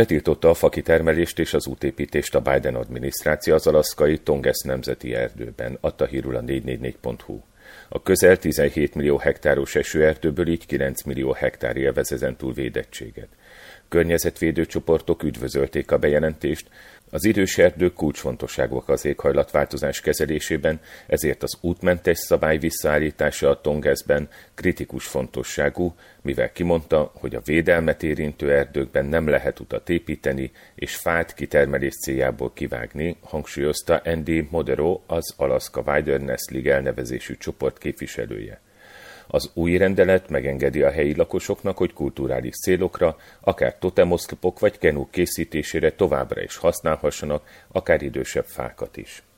Betiltotta a fakitermelést és az útépítést a Biden adminisztráció az alaszkai Tongass nemzeti erdőben, adta hírül a 444.hu. A közel 17 millió hektáros esőerdőből így 9 millió hektár élvez ezentúl védettséget. Környezetvédő csoportok üdvözölték a bejelentést, az idős erdők kulcsfontosságúak az éghajlatváltozás kezelésében, ezért az útmentes szabály visszaállítása a Tongassben kritikus fontosságú, mivel kimondta, hogy a védelmet érintő erdőkben nem lehet utat építeni és fát kitermelés céljából kivágni, hangsúlyozta Andy Modero, az Alaska Wilderness League elnevezésű csoport képviselője. Az új rendelet megengedi a helyi lakosoknak, hogy kulturális célokra, akár totemoszlopok vagy kenúk készítésére továbbra is használhassanak, akár idősebb fákat is.